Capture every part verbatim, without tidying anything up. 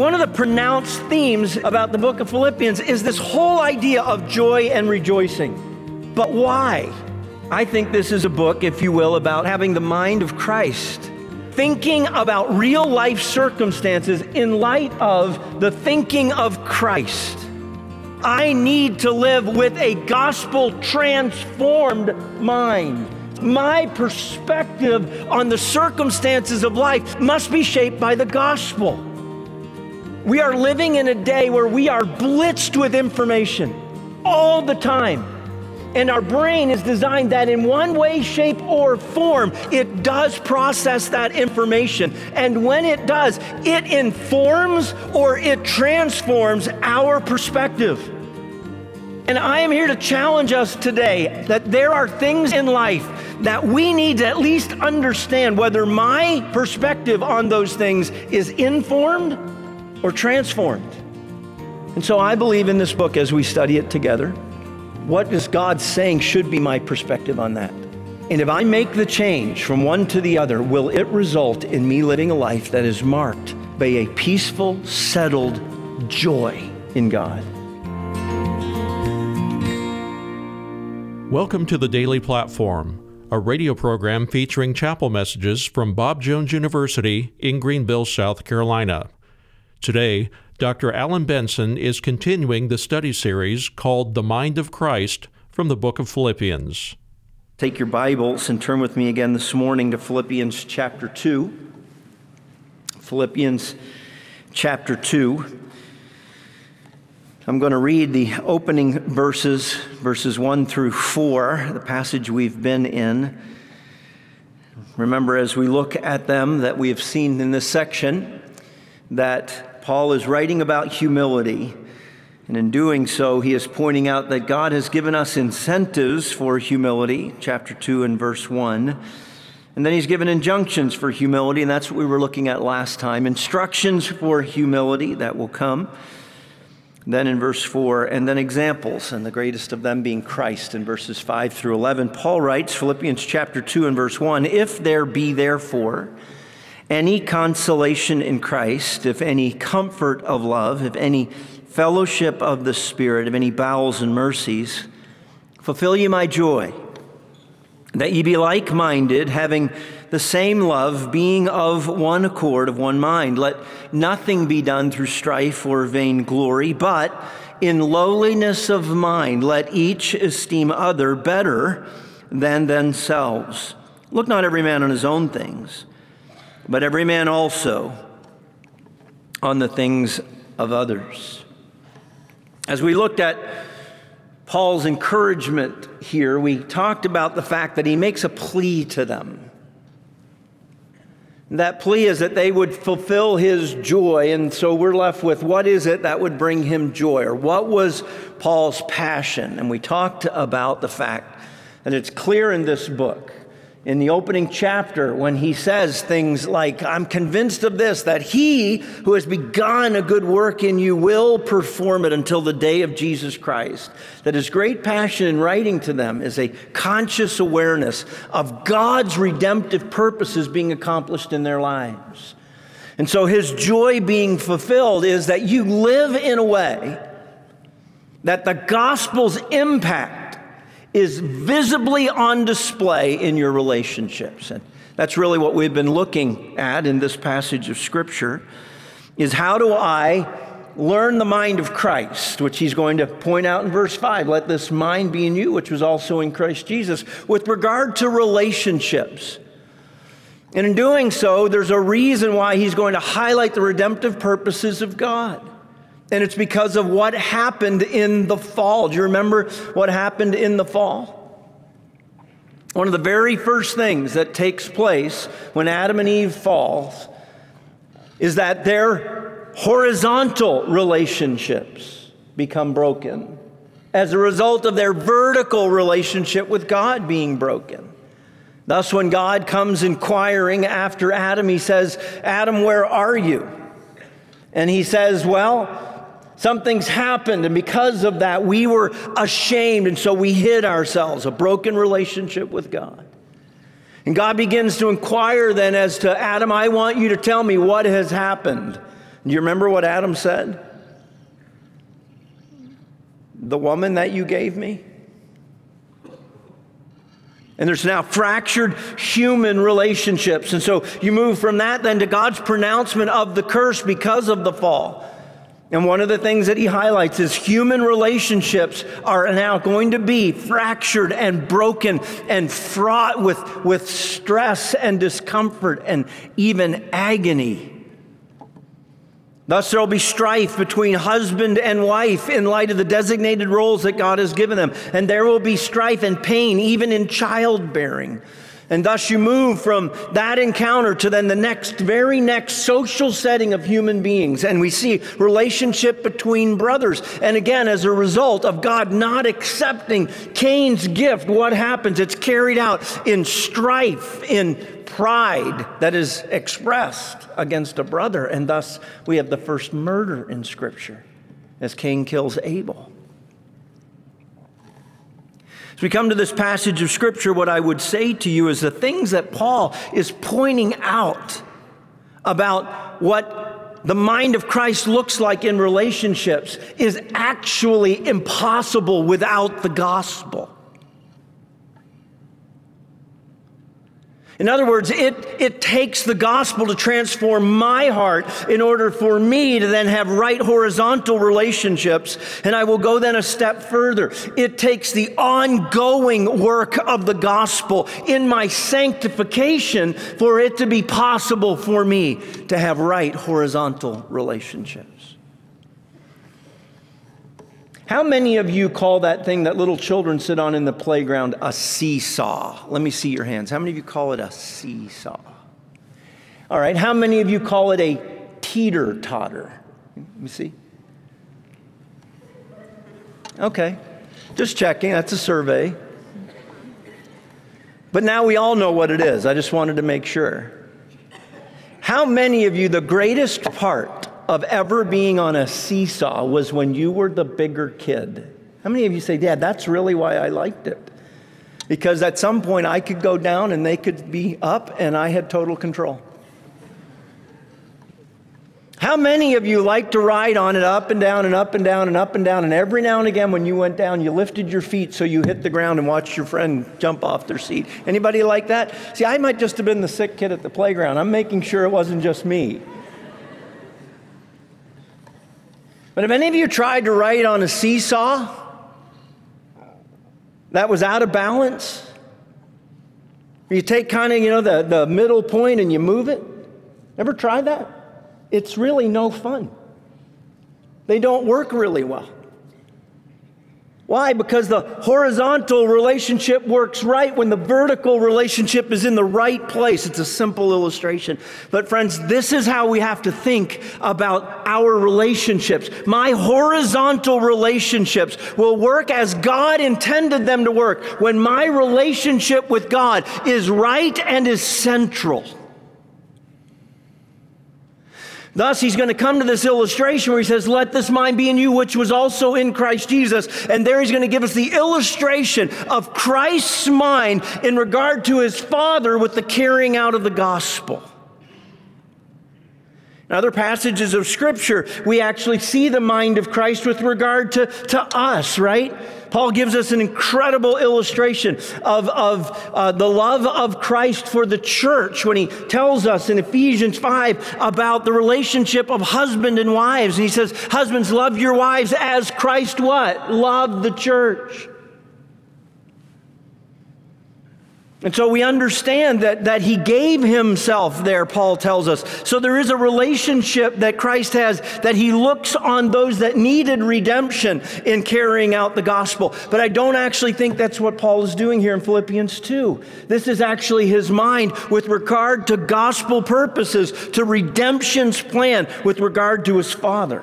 One of the pronounced themes about the book of Philippians is this whole idea of joy and rejoicing. But why? I think this is a book, if you will, about having the mind of Christ. Thinking about real life circumstances in light of the thinking of Christ. I need to live with a gospel transformed mind. My perspective on the circumstances of life must be shaped by the gospel. We are living in a day where we are blitzed with information all the time. And our brain is designed that in one way, shape, or form, it does process that information. And when it does, it informs or it transforms our perspective. And I am here to challenge us today that there are things in life that we need to at least understand whether my perspective on those things is informed or transformed. And so I believe in this book as we study it together. What is God saying should be my perspective on that? And if I make the change from one to the other, will it result in me living a life that is marked by a peaceful, settled joy in God? Welcome to the Daily Platform, a radio program featuring chapel messages from Bob Jones University in Greenville, South Carolina. Today, Doctor Alan Benson is continuing the study series called The Mind of Christ from the book of Philippians. Take your Bibles and turn with me again this morning to Philippians chapter two. Philippians chapter two. I'm going to read the opening verses, verses one through four, the passage we've been in. Remember, as we look at them, that we have seen in this section that Paul is writing about humility. And in doing so, he is pointing out that God has given us incentives for humility, chapter two and verse one. And then he's given injunctions for humility, and that's what we were looking at last time. Instructions for humility that will come. Then in verse four, and then examples, and the greatest of them being Christ in verses five through eleven. Paul writes, Philippians chapter two and verse one, if there be therefore any consolation in Christ, if any comfort of love, if any fellowship of the Spirit, if any bowels and mercies, fulfill ye my joy, that ye be like-minded, having the same love, being of one accord, of one mind. Let nothing be done through strife or vain glory, but in lowliness of mind, let each esteem other better than themselves. Look not every man on his own things, but every man also on the things of others. As we looked at Paul's encouragement here, we talked about the fact that he makes a plea to them. That plea is that they would fulfill his joy, and so we're left with what is it that would bring him joy, or what was Paul's passion? And we talked about the fact that it's clear in this book, in the opening chapter, when he says things like, I'm convinced of this, that he who has begun a good work in you will perform it until the day of Jesus Christ. That his great passion in writing to them is a conscious awareness of God's redemptive purposes being accomplished in their lives. And so his joy being fulfilled is that you live in a way that the gospel's impact is visibly on display in your relationships. And that's really what we've been looking at in this passage of Scripture, is how do I learn the mind of Christ, which he's going to point out in verse five. Let this mind be in you, which was also in Christ Jesus, with regard to relationships. And in doing so, there's a reason why he's going to highlight the redemptive purposes of God. And it's because of what happened in the fall. Do you remember what happened in the fall? One of the very first things that takes place when Adam and Eve fall is that their horizontal relationships become broken as a result of their vertical relationship with God being broken. Thus, when God comes inquiring after Adam, he says, Adam, where are you? And he says, well, something's happened, and because of that, we were ashamed, and so we hid ourselves, a broken relationship with God. And God begins to inquire then as to, Adam, I want you to tell me what has happened Do you remember what Adam said? The woman that you gave me? And there's now fractured human relationships. And so you move from that then to God's pronouncement of the curse because of the fall. And one of the things that he highlights is human relationships are now going to be fractured and broken and fraught with, with stress and discomfort and even agony. Thus, there will be strife between husband and wife in light of the designated roles that God has given them. And there will be strife and pain even in childbearing. And thus you move from that encounter to then the next, very next social setting of human beings. And we see relationship between brothers. And again, as a result of God not accepting Cain's gift, what happens? It's carried out in strife, in pride that is expressed against a brother. And thus we have the first murder in Scripture as Cain kills Abel. As we come to this passage of Scripture, what I would say to you is the things that Paul is pointing out about what the mind of Christ looks like in relationships is actually impossible without the gospel. In other words, it, it takes the gospel to transform my heart in order for me to then have right horizontal relationships. And I will go then a step further. It takes the ongoing work of the gospel in my sanctification for it to be possible for me to have right horizontal relationships. How many of you call that thing that little children sit on in the playground a seesaw? Let me see your hands. How many of you call it a seesaw? All right. How many of you call it a teeter-totter? Let me see. Okay. Just checking. That's a survey. But now we all know what it is. I just wanted to make sure. How many of you, the greatest part of ever being on a seesaw was when you were the bigger kid? How many of you say, Dad, that's really why I liked it? Because at some point I could go down and they could be up and I had total control. How many of you like to ride on it up and down and up and down and up and down, and every now and again when you went down, you lifted your feet so you hit the ground and watched your friend jump off their seat? Anybody like that? See, I might just have been the sick kid at the playground. I'm making sure it wasn't just me. But have any of you tried to ride on a seesaw that was out of balance? You take kind of, you know, the, the middle point and you move it? Ever tried that? It's really no fun. They don't work really well. Why? Because the horizontal relationship works right when the vertical relationship is in the right place. It's a simple illustration. But friends, this is how we have to think about our relationships. My horizontal relationships will work as God intended them to work when my relationship with God is right and is central. Thus, he's going to come to this illustration where he says, let this mind be in you, which was also in Christ Jesus. And there he's going to give us the illustration of Christ's mind in regard to his Father with the carrying out of the gospel. In other passages of Scripture, we actually see the mind of Christ with regard to, to us, right? Paul gives us an incredible illustration of, of uh, the love of Christ for the church when he tells us in Ephesians five about the relationship of husband and wives. And he says, husbands, love your wives as Christ what? Loved the church. And so we understand that, that he gave himself there, Paul tells us. So there is a relationship that Christ has, that he looks on those that needed redemption in carrying out the gospel. But I don't actually think that's what Paul is doing here in Philippians two. This is actually his mind with regard to gospel purposes, to redemption's plan with regard to his Father.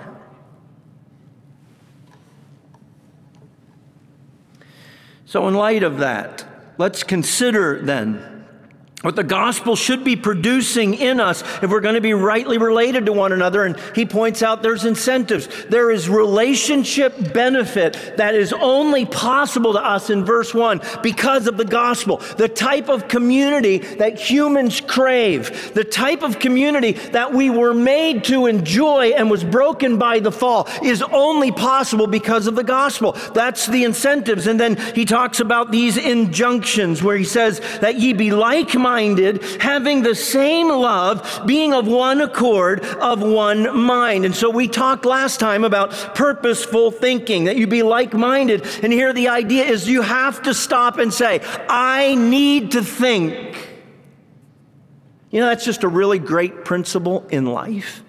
So in light of that, let's consider then what the gospel should be producing in us if we're going to be rightly related to one another. And he points out there's incentives. There is relationship benefit that is only possible to us in verse one because of the gospel. The type of community that humans crave, the type of community that we were made to enjoy and was broken by the fall, is only possible because of the gospel. That's the incentives. And then he talks about these injunctions where he says that ye be like-minded, having the same love, being of one accord, of one mind. And so we talked last time about purposeful thinking, that you be like-minded. And here the idea is you have to stop and say, I need to think. You know, that's just a really great principle in life.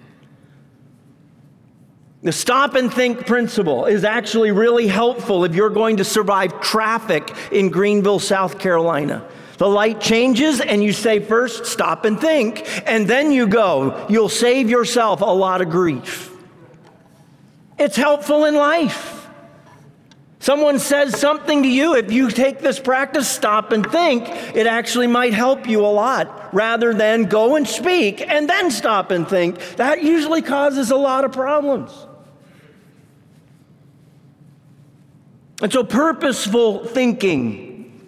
The stop and think principle is actually really helpful if you're going to survive traffic in Greenville, South Carolina. The light changes and you say first, stop and think, and then you go. You'll save yourself a lot of grief. It's helpful in life. Someone says something to you, if you take this practice, stop and think, it actually might help you a lot rather than go and speak and then stop and think. That usually causes a lot of problems. And so purposeful thinking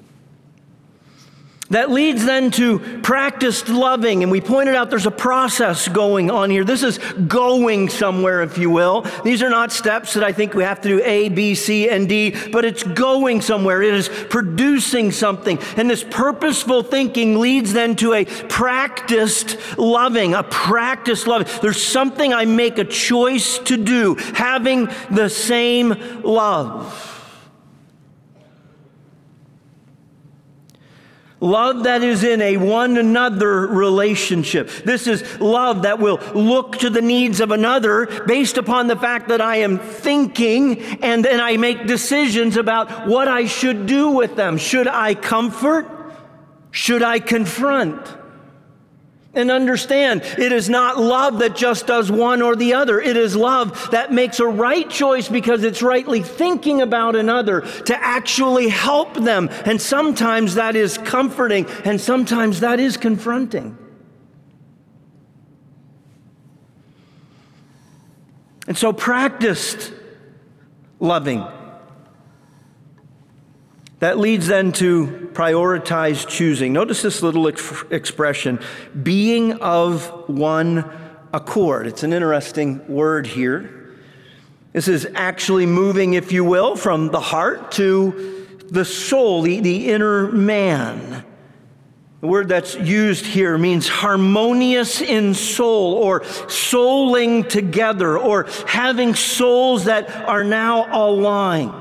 that leads then to practiced loving. And we pointed out there's a process going on here. This is going somewhere, if you will. These are not steps that I think we have to do A, B, C, and D, but it's going somewhere. It is producing something. And this purposeful thinking leads then to a practiced loving, a practiced loving. There's something I make a choice to do, having the same love. Love that is in a one another relationship. This is love that will look to the needs of another based upon the fact that I am thinking, and then I make decisions about what I should do with them. Should I comfort? Should I confront? And understand, it is not love that just does one or the other. It is love that makes a right choice because it's rightly thinking about another to actually help them. And sometimes that is comforting, and sometimes that is confronting. And so practiced loving. That leads then to prioritize choosing. Notice this little ex- expression, being of one accord. It's an interesting word here. This is actually moving, if you will, from the heart to the soul, the, the inner man. The word that's used here means harmonious in soul, or souling together, or having souls that are now aligned.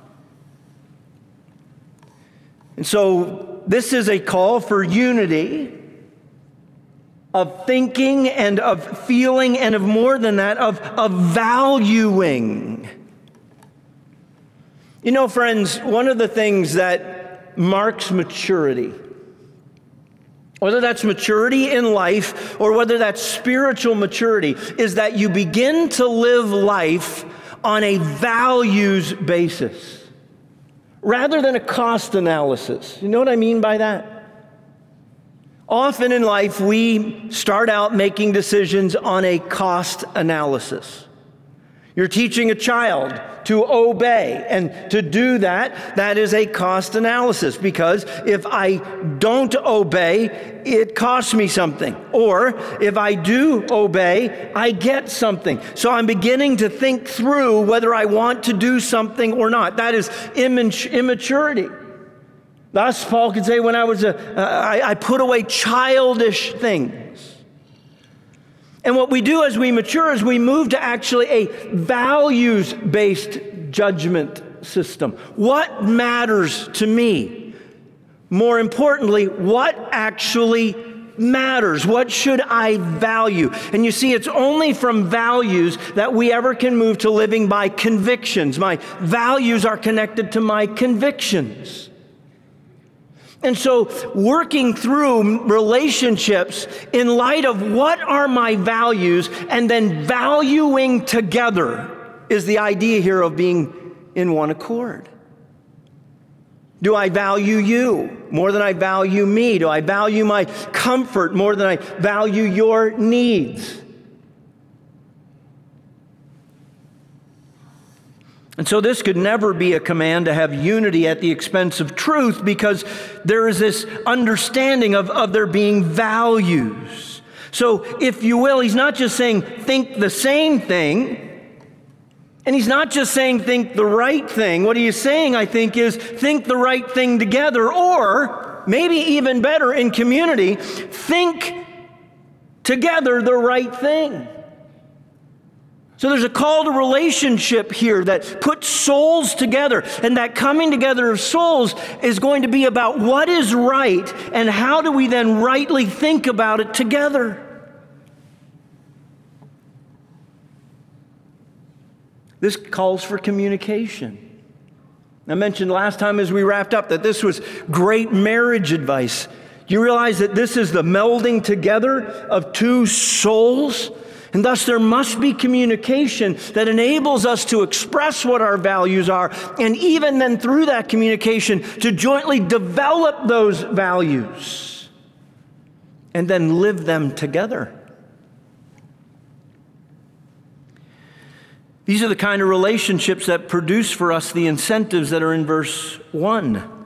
And so this is a call for unity of thinking and of feeling and of more than that, of, of valuing. You know, friends, one of the things that marks maturity, whether that's maturity in life or whether that's spiritual maturity, is that you begin to live life on a values basis, rather than a cost analysis. You know what I mean by that? Often in life, we start out making decisions on a cost analysis. You're teaching a child to obey, and to do that, that is a cost analysis, because if I don't obey, it costs me something. Or if I do obey, I get something. So I'm beginning to think through whether I want to do something or not. That is immaturity. Thus, Paul could say, when I was a, uh, I, I put away childish things. And what we do as we mature is we move to actually a values-based judgment system. What matters to me? More importantly, what actually matters? What should I value? And you see, it's only from values that we ever can move to living by convictions. My values are connected to my convictions. And so working through relationships in light of what are my values and then valuing together is the idea here of being in one accord. Do I value you more than I value me? Do I value my comfort more than I value your needs? And so this could never be a command to have unity at the expense of truth, because there is this understanding of, of there being values. So if you will, he's not just saying think the same thing, and he's not just saying think the right thing. What he is saying, I think, is think the right thing together, or maybe even better in community, think together the right thing. So there's a call to relationship here that puts souls together, and that coming together of souls is going to be about what is right and how do we then rightly think about it together. This calls for communication. I mentioned last time as we wrapped up that this was great marriage advice. You realize that this is the melding together of two souls? And thus there must be communication that enables us to express what our values are, and even then through that communication to jointly develop those values and then live them together. These are the kind of relationships that produce for us the incentives that are in verse one.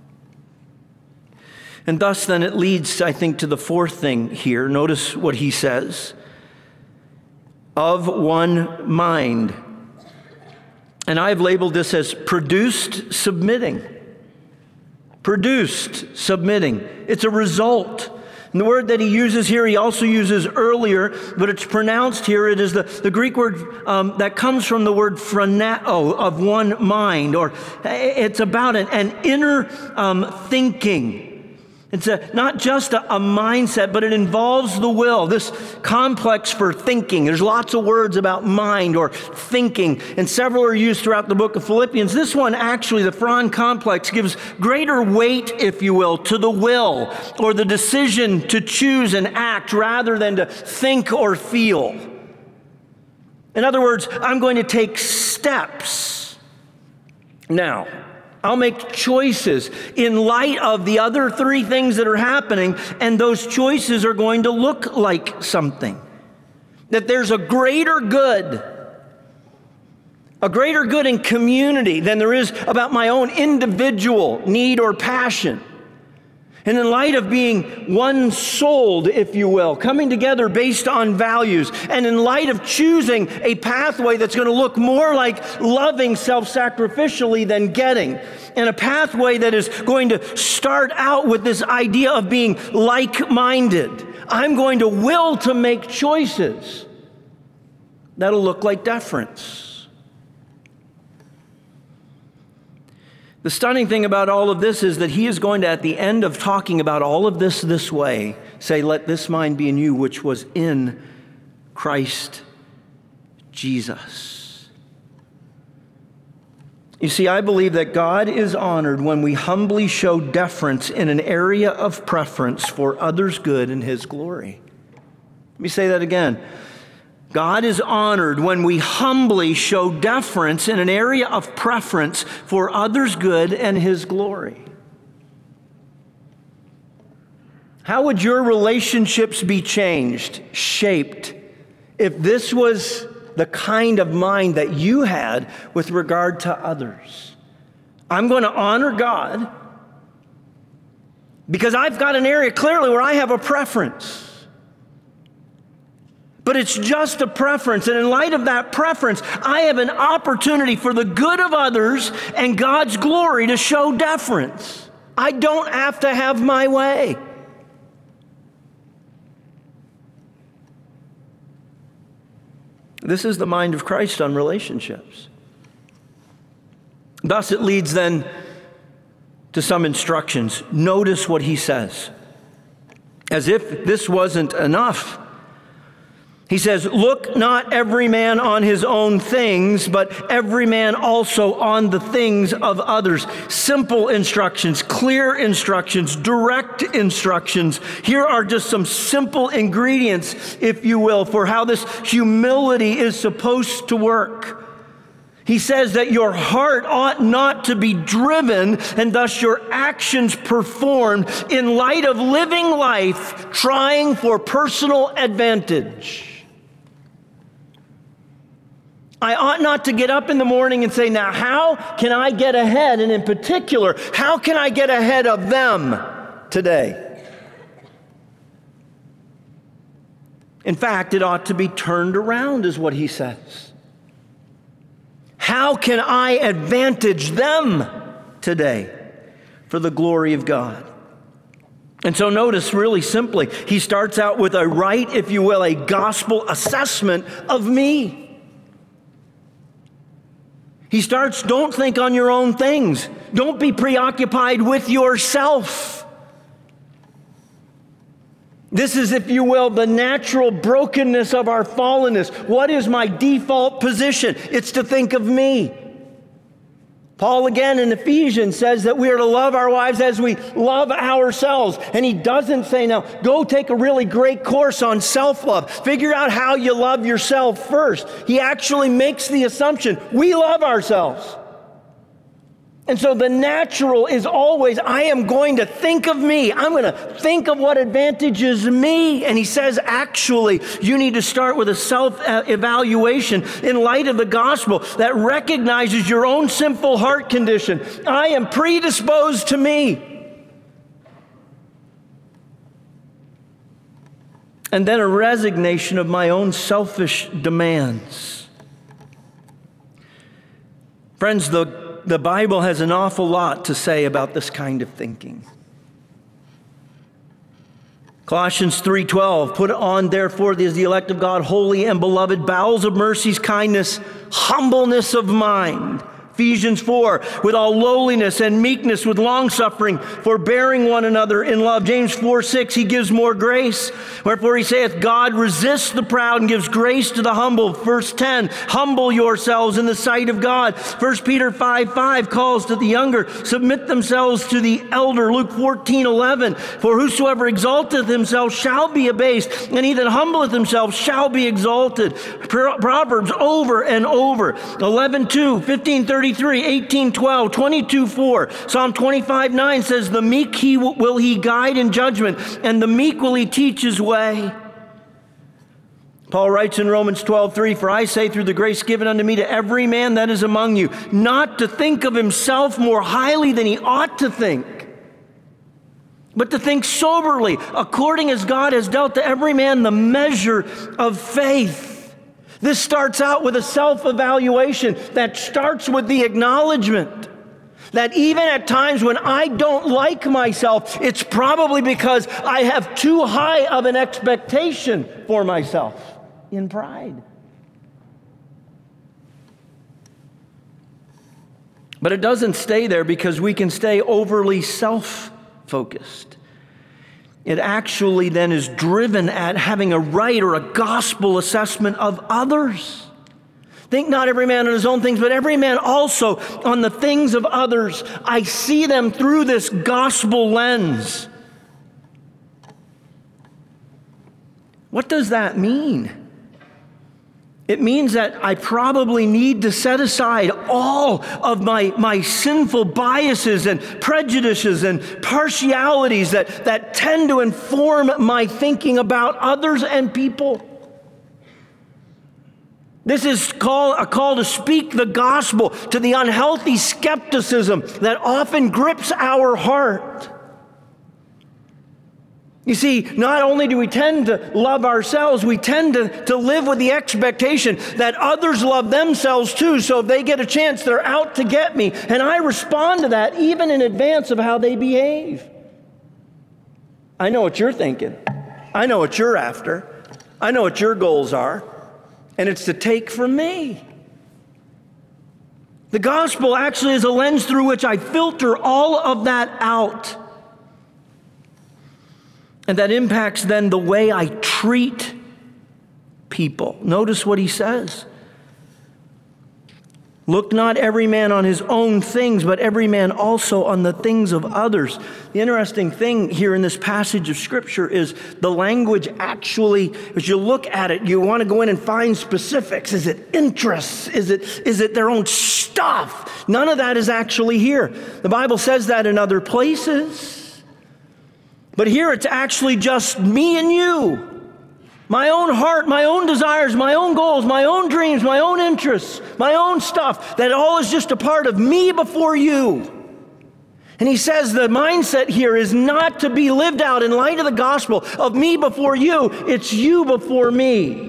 And thus then it leads, I think, to the fourth thing here. Notice what he says. Of one mind. And I've labeled this as produced submitting. Produced submitting. It's a result. And the word that he uses here, he also uses earlier, but it's pronounced here. It is the, the Greek word um, that comes from the word phroneo, of one mind, or it's about an, an inner um, thinking. It's a, not just a, a mindset, but it involves the will, this complex for thinking. There's lots of words about mind or thinking, and several are used throughout the book of Philippians. This one, actually, the phron complex, gives greater weight, if you will, to the will or the decision to choose and act rather than to think or feel. In other words, I'm going to take steps. Now, I'll make choices in light of the other three things that are happening, and those choices are going to look like something. That there's a greater good, a greater good in community than there is about my own individual need or passion. And in light of being one-souled, if you will, coming together based on values, and in light of choosing a pathway that's going to look more like loving self-sacrificially than getting, and a pathway that is going to start out with this idea of being like-minded, I'm going to will to make choices that'll look like deference. The stunning thing about all of this is that he is going to, at the end of talking about all of this this way, say, let this mind be in you, which was in Christ Jesus. You see, I believe that God is honored when we humbly show deference in an area of preference for others' good and his glory. Let me say that again. God is honored when we humbly show deference in an area of preference for others' good and his glory. How would your relationships be changed, shaped, if this was the kind of mind that you had with regard to others? I'm going to honor God because I've got an area clearly where I have a preference. But it's just a preference, and in light of that preference, I have an opportunity for the good of others and God's glory to show deference. I don't have to have my way. This is the mind of Christ on relationships. Thus, it leads then to some instructions. Notice what he says. As if this wasn't enough, he says, look not every man on his own things, but every man also on the things of others. Simple instructions, clear instructions, direct instructions. Here are just some simple ingredients, if you will, for how this humility is supposed to work. He says that your heart ought not to be driven and thus your actions performed in light of living life trying for personal advantage. I ought not to get up in the morning and say, now how can I get ahead? And in particular, how can I get ahead of them today? In fact, it ought to be turned around, is what he says. How can I advantage them today for the glory of God? And so notice really simply, he starts out with a right, if you will, a gospel assessment of me. He starts, don't think on your own things. Don't be preoccupied with yourself. This is, if you will, the natural brokenness of our fallenness. What is my default position? It's to think of me. Paul again in Ephesians says that we are to love our wives as we love ourselves. And he doesn't say, now, go take a really great course on self-love. Figure out how you love yourself first. He actually makes the assumption, we love ourselves. And so the natural is always, I am going to think of me. I'm going to think of what advantages me. And he says, actually, you need to start with a self-evaluation in light of the gospel that recognizes your own sinful heart condition. I am predisposed to me. And then a resignation of my own selfish demands. Friends, the The Bible has an awful lot to say about this kind of thinking. Colossians three twelve, put on therefore as the elect of God, holy and beloved, bowels of mercies, kindness, humbleness of mind. Ephesians four, with all lowliness and meekness, with long-suffering, forbearing one another in love. James four six, he gives more grace. Wherefore he saith, God resists the proud and gives grace to the humble. Verse ten, humble yourselves in the sight of God. First Peter five five calls to the younger, submit themselves to the elder. Luke fourteen eleven, for whosoever exalteth himself shall be abased, and he that humbleth himself shall be exalted. Proverbs over and over. eleven two, fifteen thirty-three, eighteen twelve, twenty-two four. Psalm twenty-five nine says, the meek he will, will he guide in judgment, and the meek will he teach his way. Paul writes in Romans twelve three, for I say through the grace given unto me to every man that is among you, not to think of himself more highly than he ought to think, but to think soberly, according as God has dealt to every man the measure of faith. This starts out with a self-evaluation that starts with the acknowledgement that even at times when I don't like myself, it's probably because I have too high of an expectation for myself in pride. But it doesn't stay there, because we can stay overly self-focused. It actually then is driven at having a right or a gospel assessment of others. Think not every man on his own things, but every man also on the things of others. I see them through this gospel lens. What does that mean? It means that I probably need to set aside all of my, my sinful biases and prejudices and partialities that, that tend to inform my thinking about others and people. This is call, a call to speak the gospel to the unhealthy skepticism that often grips our heart. You see, not only do we tend to love ourselves, we tend to, to live with the expectation that others love themselves too, so if they get a chance, they're out to get me. And I respond to that even in advance of how they behave. I know what you're thinking. I know what you're after. I know what your goals are. And it's to take from me. The gospel actually is a lens through which I filter all of that out. And that impacts then the way I treat people. Notice what he says. Look not every man on his own things, but every man also on the things of others. The interesting thing here in this passage of Scripture is the language actually, as you look at it, you want to go in and find specifics. Is it interests? Is it, is it their own stuff? None of that is actually here. The Bible says that in other places. But here it's actually just me and you. My own heart, my own desires, my own goals, my own dreams, my own interests, my own stuff, that all is just a part of me before you. And he says the mindset here is not to be lived out in light of the gospel of me before you. It's you before me.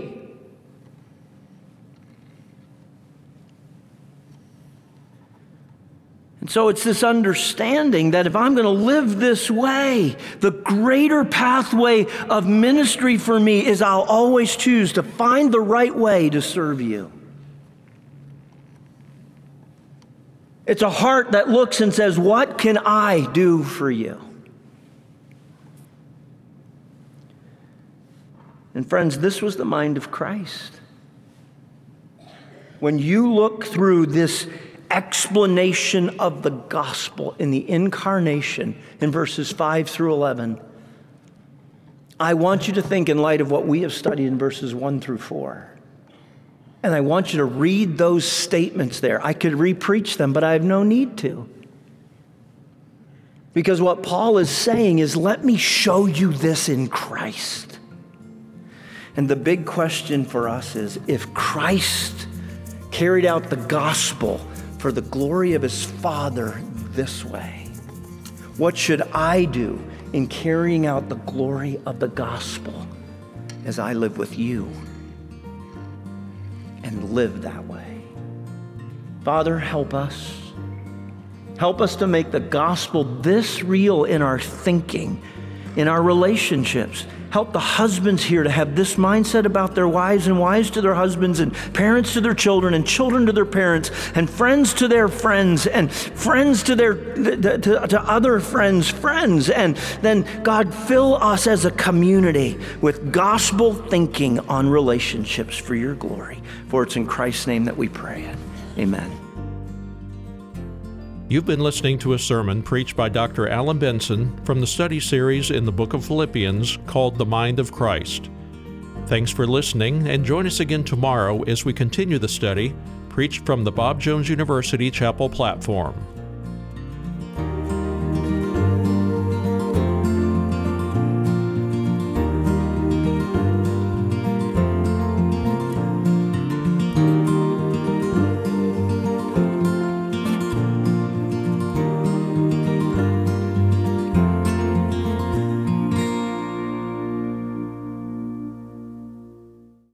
And so it's this understanding that if I'm going to live this way, the greater pathway of ministry for me is I'll always choose to find the right way to serve you. It's a heart that looks and says, what can I do for you? And friends, this was the mind of Christ. When you look through this explanation of the gospel in the incarnation in verses five through eleven, I want you to think in light of what we have studied in verses one through four. And I want you to read those statements there. I could re-preach them, but I have no need to. Because what Paul is saying is, let me show you this in Christ. And the big question for us is, if Christ carried out the gospel for the glory of his Father this way, what should I do in carrying out the glory of the gospel as I live with you and live that way? Father, help us. Help us to make the gospel this real in our thinking, in our relationships. Help the husbands here to have this mindset about their wives, and wives to their husbands, and parents to their children, and children to their parents, and friends to their friends, and friends to their to, to, to other friends' friends. And then, God, fill us as a community with gospel thinking on relationships for your glory. For it's in Christ's name that we pray it. Amen. You've been listening to a sermon preached by Doctor Alan Benson from the study series in the book of Philippians called The Mind of Christ. Thanks for listening, and join us again tomorrow as we continue the study preached from the Bob Jones University Chapel platform.